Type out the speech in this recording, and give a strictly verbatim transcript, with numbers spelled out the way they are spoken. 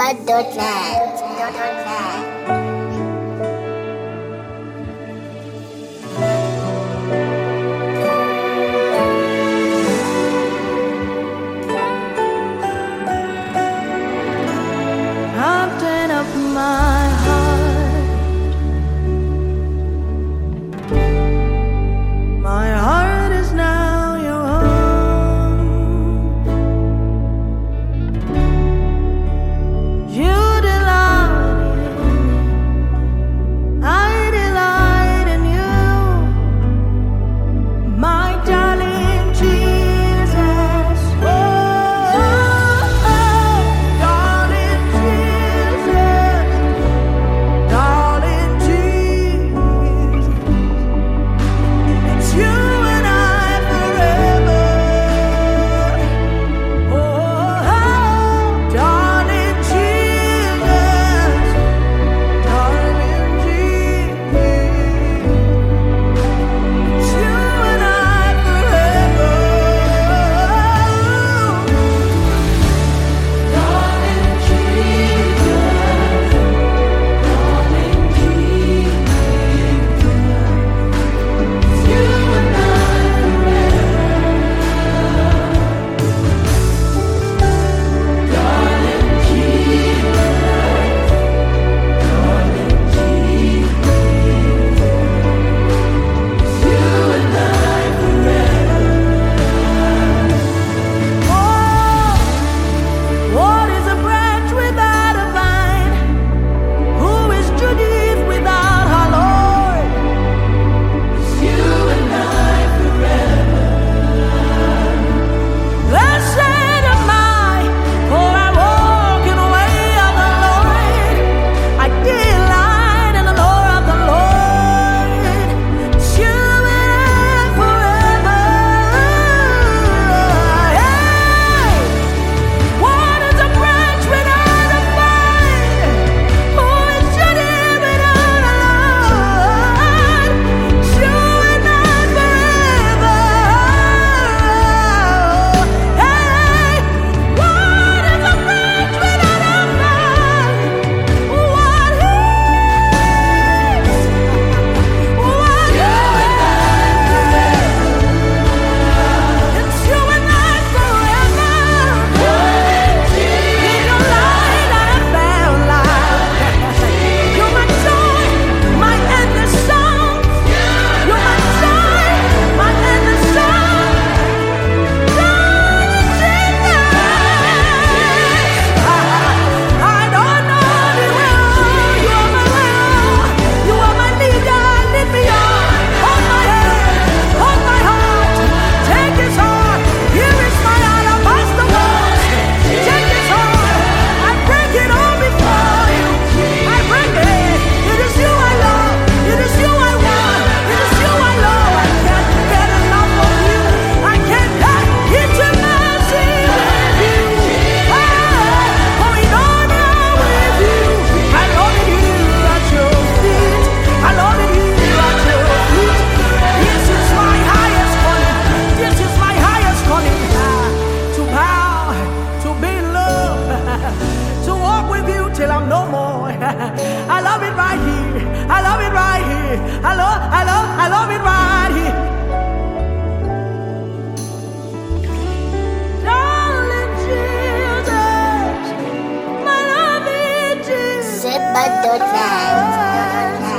Zedbud dot net. Captain of my heart, my heart is now your home. You delight in me, I delight in you, my darling Jesus. Oh, darling Jesus, darling Jesus, it's you and I forever. Oh, darling Jesus, darling Jesus, it's you and I forever. Darling Jesus, darling Jesus, it's you and I What is a branch without a vine? Who is Judith without her Lord? It's you and I forever. Blessed am I, for I walk in the way of the Lord. I delight in the law of the Lord. It's you and I forever. Hey! What is a branch without a vine? Who is Judah without a Lord? It's you and I forever. Hey, what is a branch without a vine? What is? What is? It's you and I forever. In your light I have found life. You're my joy, my endless song. You're my joy, my endless song. Darling Jesus, I don't know the way. You are my way. You are my leader. Lead me on. Hold my hand, hold my heart. Take his heart. Here is my alabaster box. Take his heart. I break it all before you. I break it. It is you I love. It is you I want. It is you I love. I can't get enough of you. I can't get intimacy with you. Ah, going on now with you. I love you at your feet. I love you at your feet. This is my highest calling. This is my highest calling. Ah, to bow, to be in love, to walk with you till I'm no more. I love it right here. I love it right here. I love, I love, I love it right here. Darling Jesus, my loving Jesus. Zedbud dot net.